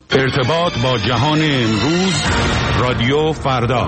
ارتباط با جهان امروز، رادیو فردا.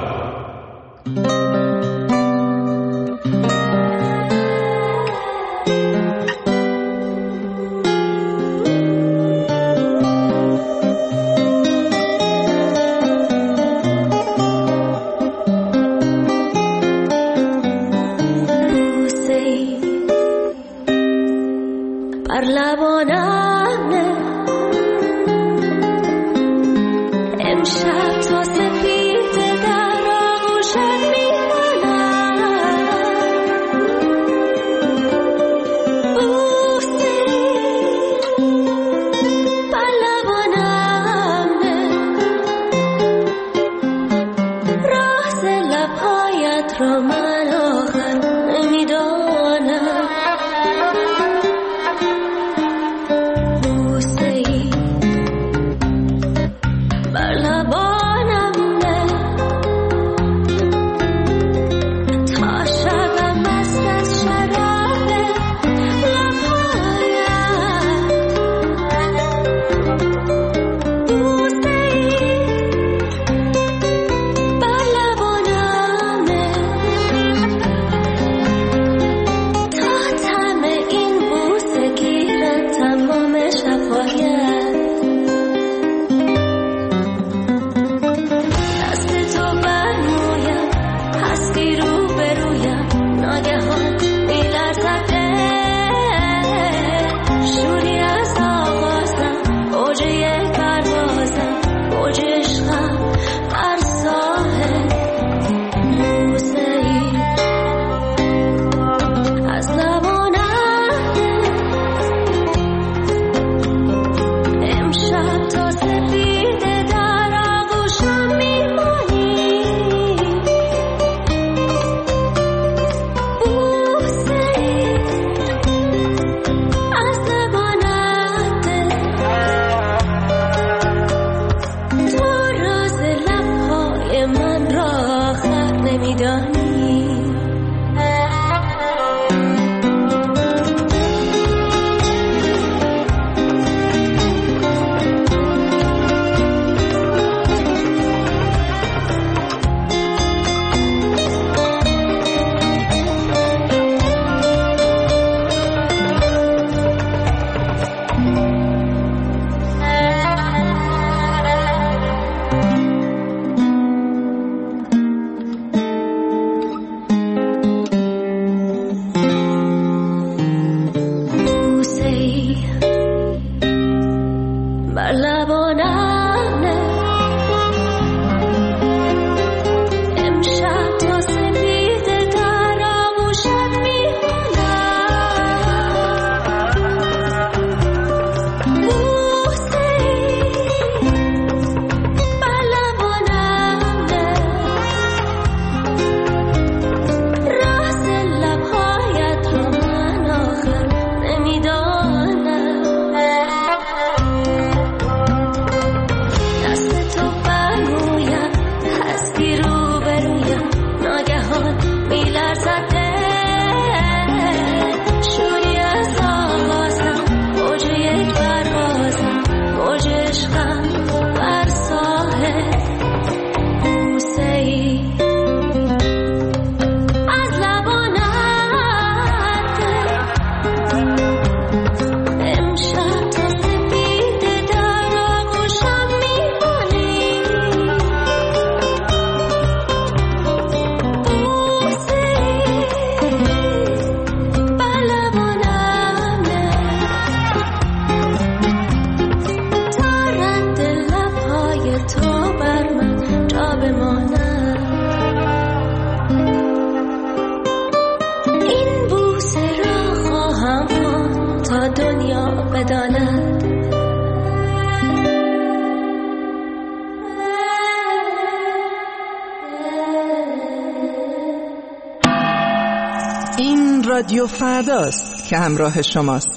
این رادیو فرداست که همراه شماست.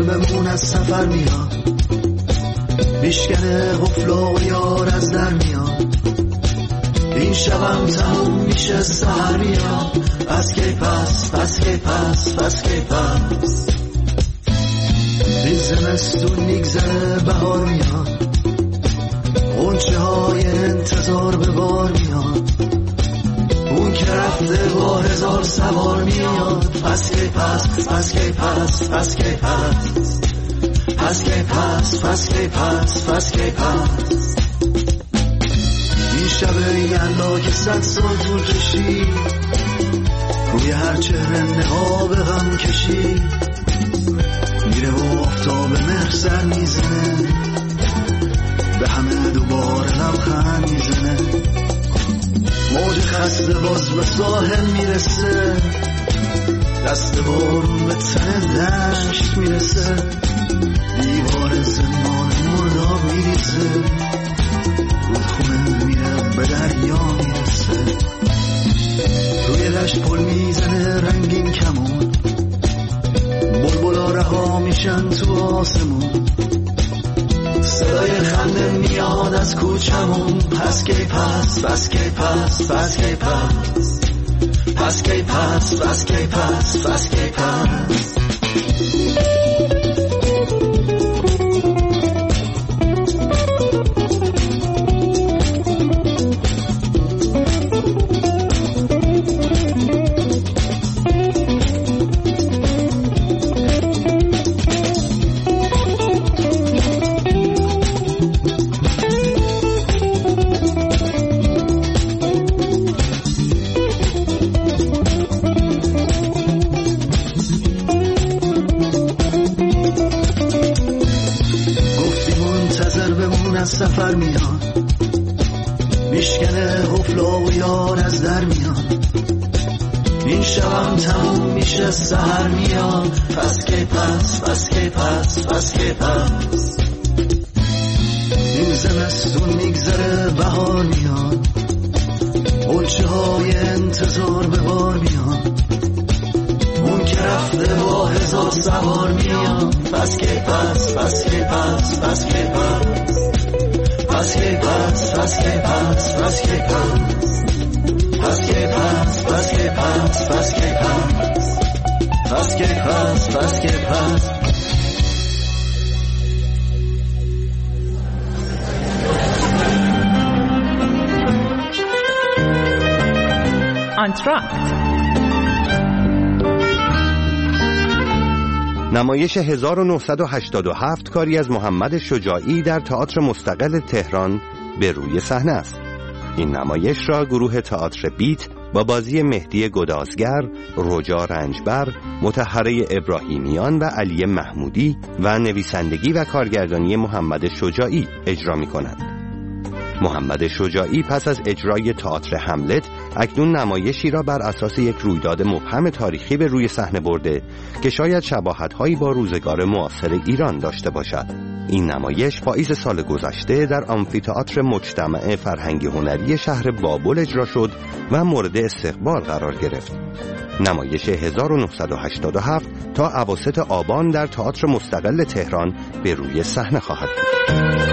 بمون از سفر میاد، میشکنه قفل و یار از در میاد، این شبم تموم میشه سحر میاد، پس کی پس پس کی پس پس کی پس، این زمستون میگذره بهار میاد، غنچه های انتظار به بار میاد، اون که رفته با هزار سوار میاد، پس کی پس پس کی پس پس کی پس، پس کی پس پس کی پس پس کی پس، این شب یلدا که 100 سال طول کشید، روی هر چهره نقاب غم کشید، میره و آفتاب مهر سر میزنه، به همه دوباره لبخند میزنه، موج خسته باز به ساحل میرسه، دست بارون به تن دشت میرسه، دیوار زمان مرداب میریزه، رودخونه میره به دریا میرسه، روی دشت پل میزنه رنگین کمون، بلبلا رها میشن تو آسمون، صدای خنده میاد از کوچمون، پس کی پس پس کی پس پس کی پس، پس کی پس پس کی پس پس کی پس. سفر میاد، میشکنه قفلا و یار از در میاد، این شبم تموم میشه سحر میاد، پس کی پس پس کی پس پس کی پس، این زمستون میگذره بهار میاد، غنچه های انتظار به بار میاد، اون که رفته با هزار سوار میاد، پس کی پس پس کی پس پس کی پس، پس کی پس پس کی پس پس کی پس، پس کی پس پس کی پس پس کی پس، پس کی پس پس کی پس. آنتراکت نمایش 1987 کاری از محمد شجاعی در تئاتر مستقل تهران به روی صحنه است. این نمایش را گروه تئاتر بیت با بازی مهدی گدازگر، رجا رنجبر، مطهره ابراهیمیان و علی محمودی و نویسندگی و کارگردانی محمد شجاعی اجرا می‌کند. محمد شجاعی پس از اجرای تئاتر هملت اکنون نمایشی را بر اساس یک رویداد مبهم تاریخی به روی صحنه برده که شاید شباهت‌هایی با روزگار معاصر ایران داشته باشد. این نمایش پاییز سال گذشته در آمفی‌تئاتر مجتمع فرهنگی هنری شهر بابل اجرا شد و مورد استقبال قرار گرفت. نمایش 1987 تا اواسط آبان در تئاتر مستقل تهران به روی صحنه خواهد بود.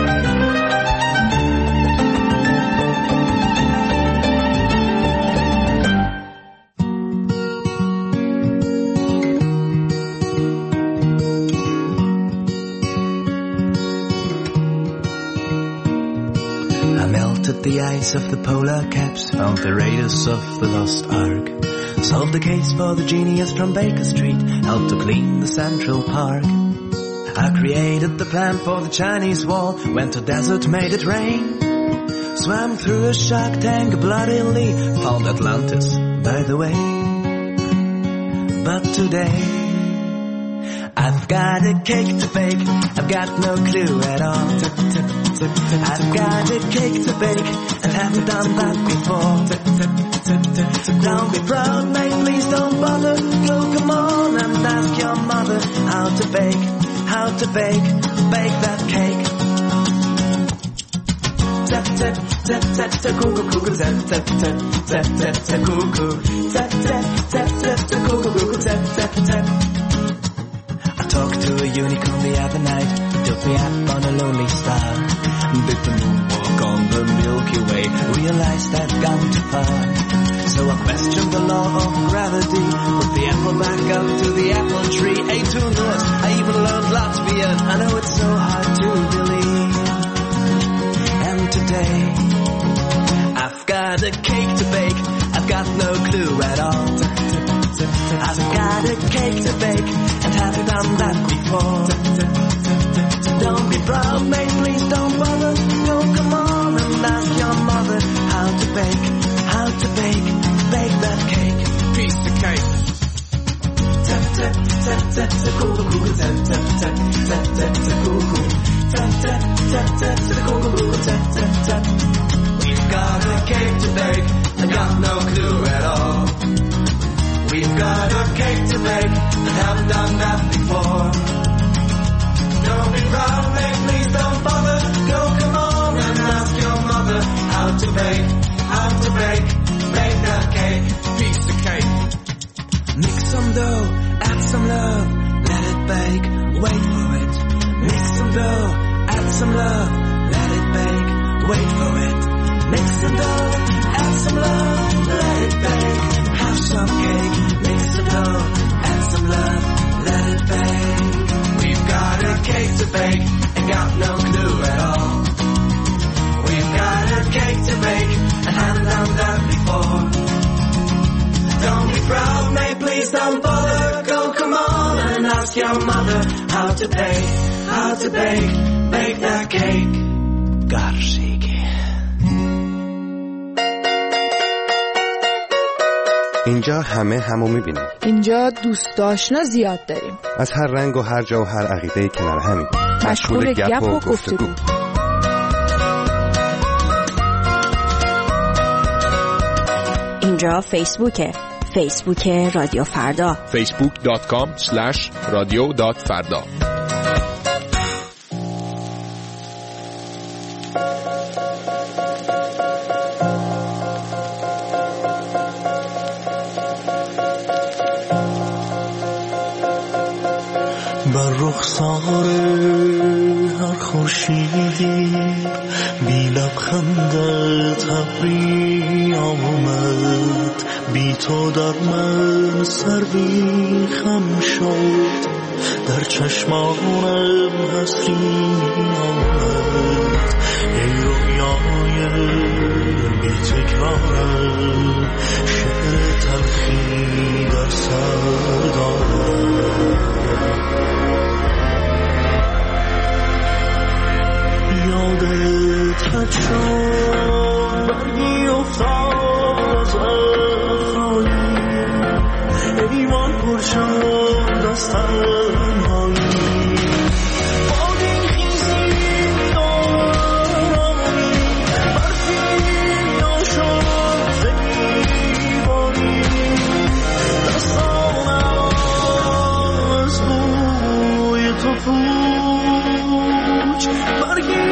The ice of the polar caps, found the raiders of the lost ark, solved the case for the genius from Baker Street, helped to clean the Central Park. I created the plan for the Chinese wall, went to desert, made it rain, swam through a shark tank bloodily, found Atlantis by the way. But today I've got a cake to bake, I've got no clue at all. I've got a cake to bake and haven't done that before. Don't be proud, mate, please don't bother. Go, come on and ask your mother how to bake that cake. Tap tap tap tap tap cuckoo cuckoo tap tap tap tap tap tap cuckoo tap tap tap tap tap cuckoo cuckoo tap tap tap. I talked to a unicorn the other night, took me up on a lonely star. Did the moonwalk on the Milky Way, realized I'd gone too far. So I questioned the law of gravity, put the apple back up to the apple tree, ate 2 nuts, I even learned Latvian. I know it's so hard to believe. And today I've got a cake to bake, I've got no clue at all. I've got a cake to bake and haven't done that before. Don't be proud, mate, please don't bother. No, come on and ask your mother how to bake that cake. Piece of cake. Tap tap tap tap tap cuckoo, tap tap tap tap tap tap cuckoo, tap tap tap tap tap cuckoo, tap tap tap. We've got a cake to bake, I got no clue at all. We've got a cake to bake, and haven't done that before. Don't be proud, mate, please don't bother. Go, come on and ask your mother how to bake that cake. Piece of cake. Mix some dough, add some love, let it bake, wait for it. Mix some dough, add some love, let it bake, wait for it. Mix some dough, add some love, let it bake, have some cake. Mix some dough, add some love, let it bake. We've got a cake to bake, and got no clue at all. We've got a cake to bake, and haven't done that before. Don't be proud, mate, please don't bother. Go, come on and ask your mother how to bake that cake. Garshige. اینجا همو میبینیم. اینجا دوست آشنا زیاد داریم. از هر رنگ و هر جا و هر عقیده کنار همین. مشغول گپ و گفتگو. اینجا فیسبوک رادیو فردا. facebook.com/radio.farda. بر رخسار هر خورشیدی بی لبخندت ابری آمد، بی تو در من سروی خم شد، در چشمانم حسری آمد. ای رویای بی تکرارم، شعر تلخی در سر دارم. یادت رد شد برگی افتاد از افرایی، ایوان پر شد از تنهایی. بادی خیزی دارانی، برفی ناشد زمیبانی، دستانم از بوی تو پوچ برگی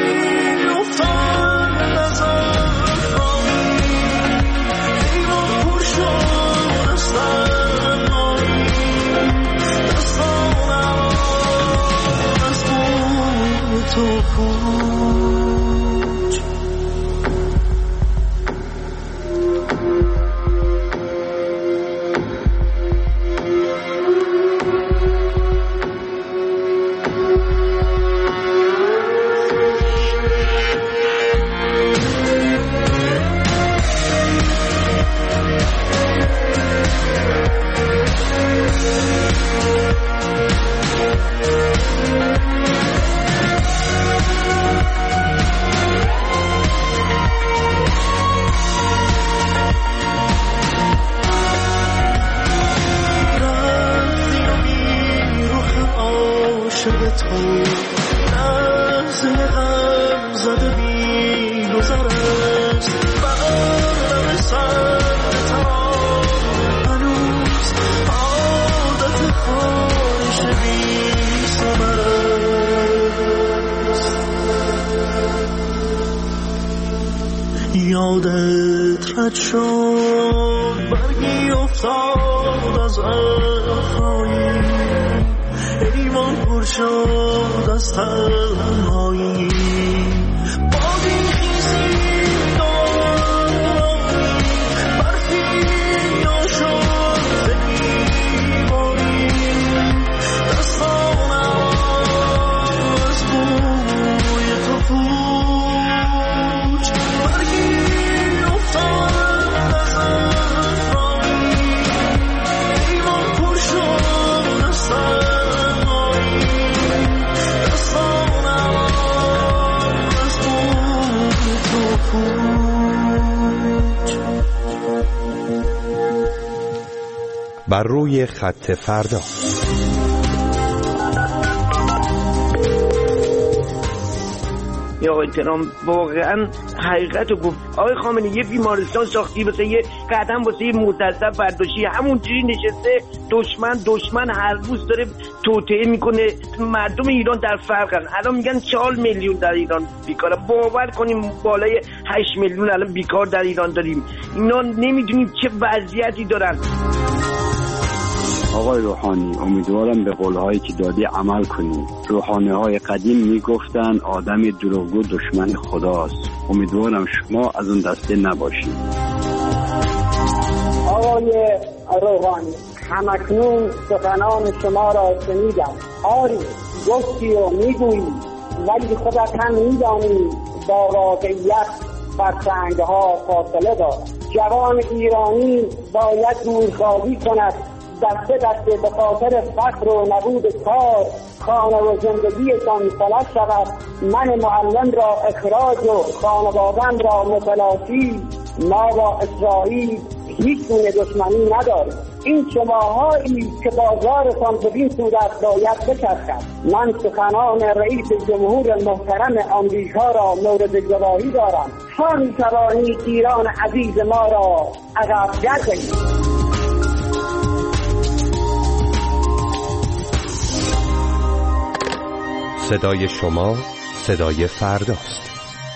یادت رد شد برگی افتاد از افرایی، ایوان پر پر شد از تنهایی بادی خیزی داری برفی یا شد دیواری دستانم از بوی تو پوچ برگی افتاد از افرایی ایمان پر شد از تنهایی دستانم از بوی تو پوچ. بر روی خط فردا. یا احترام واقعا حقیقت رو گفت. آقای خامنه‌ای یه بیمارستان ساختی واسه یه قدم واسه یه مستضعف برداشتی، همونجوری نشسته دشمن هر روز داره توطئه میکنه. مردم ایران در فرقن. الان میگن 4 میلیون در ایران بیکاره. باور کنیم بالای 8 میلیون الان بیکار در ایران داریم. اینا نمیدونیم چه وضعیتی دارن. آقای روحانی، امیدوارم به قولهایی که دادی عمل کنی. روحانی‌های قدیم میگفتن آدم دروغگو دشمن خداست. امیدوارم شما از اون دسته نباشید. آقای روحانی، همکنون سخنان شما را شنیدم. آری گفتی و میگویی، ولی خودت هم میدانی با واقعیت فرسنگ‌ها فاصله دارد. جوان ایرانی باید دورخواهی کند، دسته دسته به خاطر فقر و نبود کار خانه و زندگیشان فلج شود. من معلم را اخراج و خانواده‌ام را متلاشی. ما با اسرائیل هیچ گونه دشمنی نداریم. این شماهایی که بازارتان بدین صورت باید بچرخد. من سخنان رئیس جمهور محترم آمریکا را مورد گواهی دارم. تا می‌توانید ایران عزیز ما را عقب گردانید. صدای شما صدای فرداست.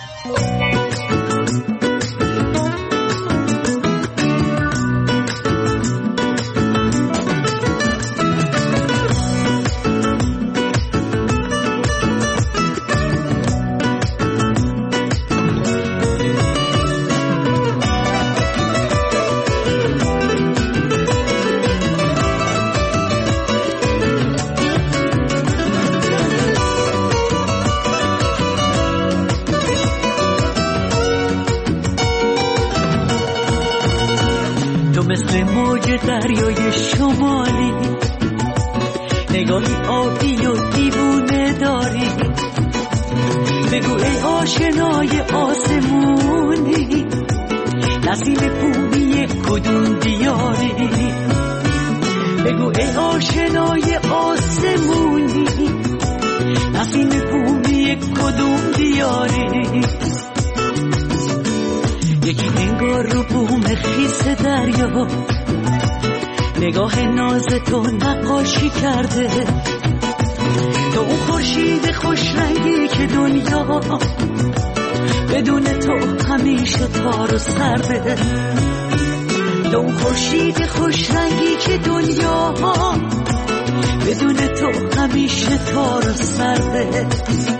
مثل موج دریای شمالی، نگاهی آبی و دیوونه داری. بگو ای آشنای آسمونی، نسیم بومی کدوم دیاری. بگو ای آشنای آسمونی، نسیم بومی کدوم دیاری. یکی انگار رو بوم خیس دریا، نگاه ناز تو نقاشی کرده. تو اون خورشید خوش رنگی که دنیا بدون تو همیشه تار و سرده. تو اون خورشید خوش رنگی که دنیا بدون تو همیشه تار و سرده.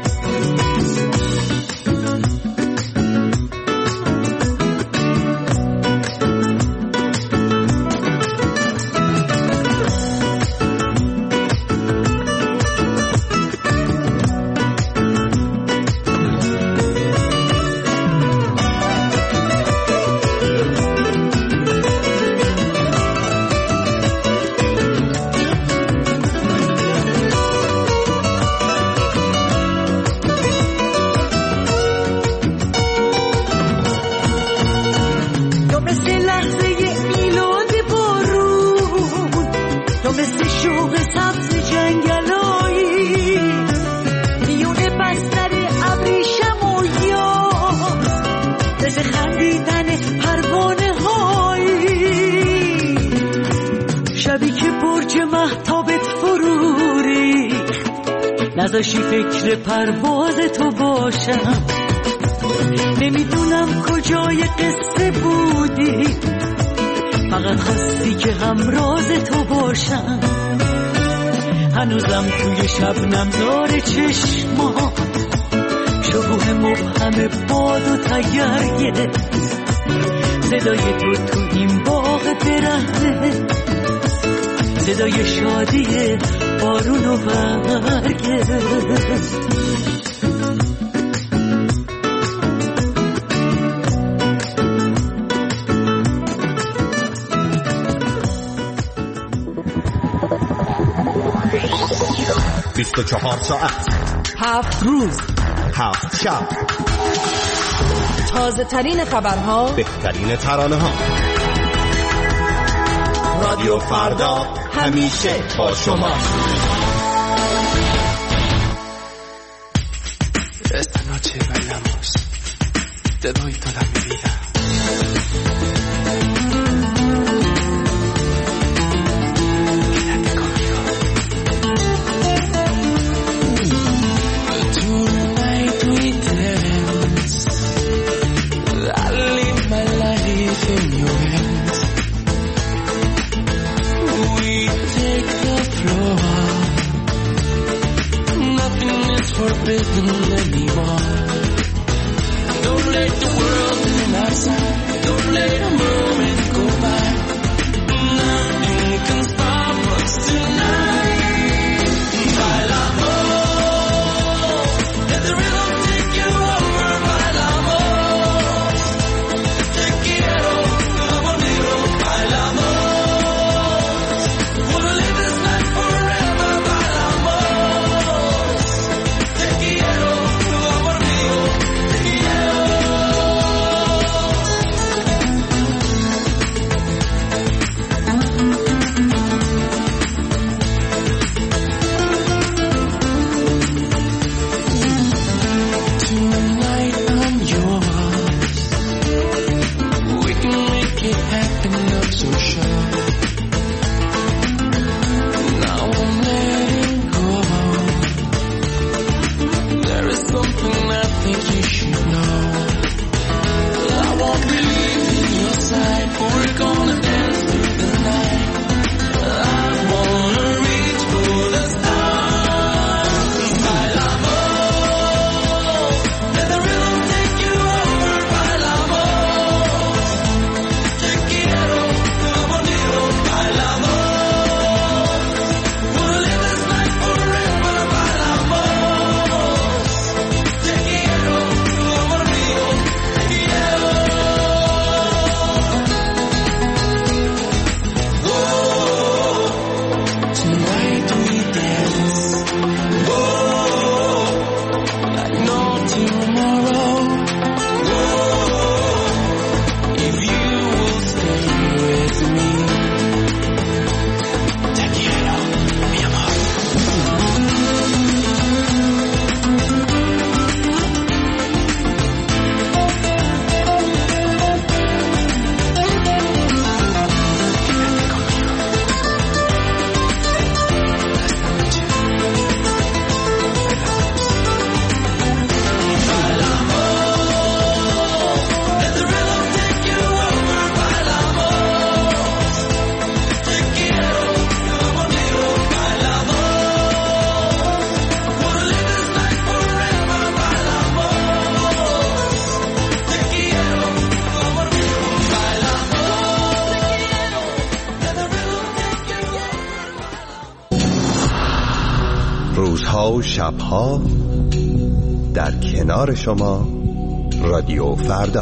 نذاشی فکر پرواز تو باشم. نمیدونم کجای قصه بودی، فقط خواستی که همراز تو باشم. هنوزم توی شبنم داره چشما شبوه مبهم باد و تگرگه صدای تو این باغ درخته صدای شادی بارون و برگه بیست و 24 ساعت 7 روز 7 شب تازه ترین خبرها بهترین ترانه ها رادیو فردا همیشه با شما Esta noche bailamos Te doy toda mi vida forbidden anymore. Don't let the world turn outside. Don't let a moment go by. Nothing can stop us tonight. Bailamos. Let the rhythm take you over. Bailamos. Te quiero, conmigo. Bailamos. Wanna live this night forever. Bailamos. Te quiero, amor mío, te quiero. Tonight I'm yours. We can make it happen, I'm so sure. Now I'm letting go. There is something I think you should know. I won't be leaving your side, but we're gonna dance through the night. I wanna reach for the stars. Bailamos. Let the rhythm take you over. Bailamos. Te quiero, amor mío. Bailamos. Wanna live this night forever. Bailamos. Te quiero, amor mío, te quiero. Oh, tonight we dance. Oh, like no tomorrow. Oh, if you will stay with me. Te quiero, mi amor. Let the rhythm take you over. Bailamos. Te quiero, amor mío. Bailamos. Wanna live this night forever. Bailamos. Te quiero, amor mío. Bailamos. Let the rhythm take you over. روزها و شبها در کنار شما رادیو فردا.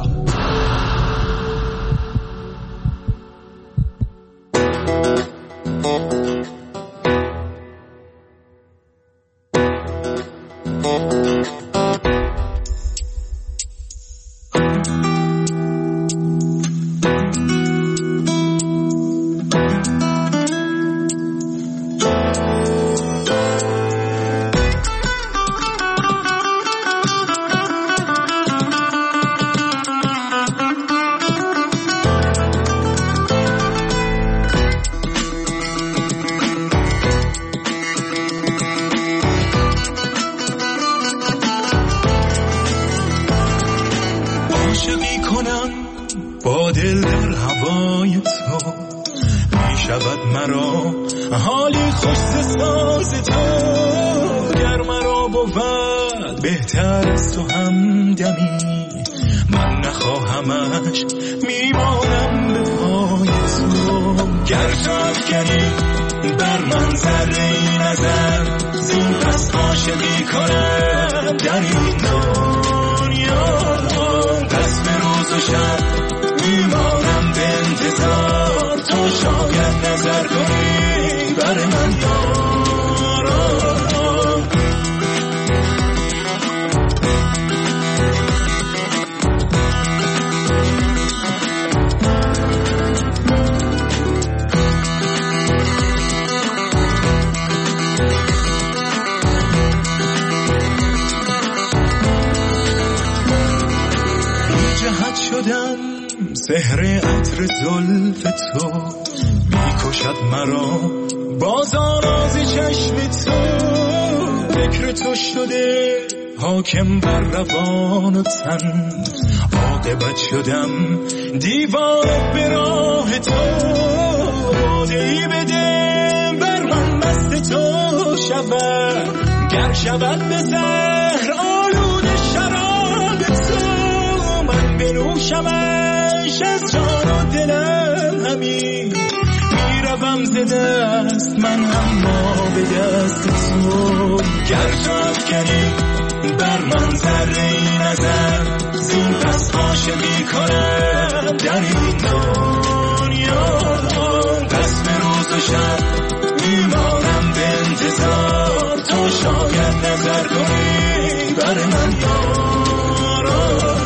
عاشقی کنم با دل در هوای تو می شود مرا حالی خوش ساز تو گر مرا بود بهتر از تو همدمی من نخواهمش میمانم به پای تو گر تو افکنی بر من ذره نظر زین پس عاشقی کنم در این دنیا دست به روز و شب میمانم به انتظار تو شاید نظر کنی بر من یارا سحر عطر زلف تو میکشد مرا باز آراز چشم تو فکر تو شده حاکم بر روان و تن عاقبت شدم دیوانه به راه تو باده‌ای بده بر من مست تو شود گر شود به زهر آلوده شراب تو من بنوشمش از جان و دلم همین میروم ز دست من اما به دست تو گر تو افکنی بر من ذره نظر زین پس عاشقی کنم در این دنیا دست به روز و شب میمانم به انتظار تو شاید نظر کنی بر من یارا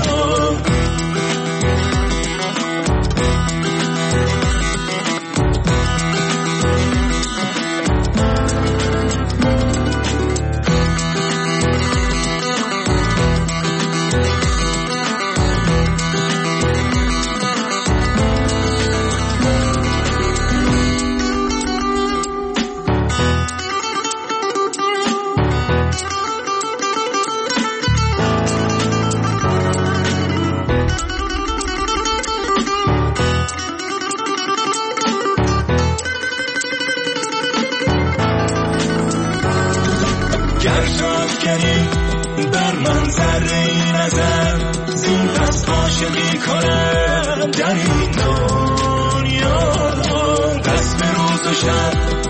بر من ذره نظر زین پس عاشقی کنم در این دنیا دست به روز و شب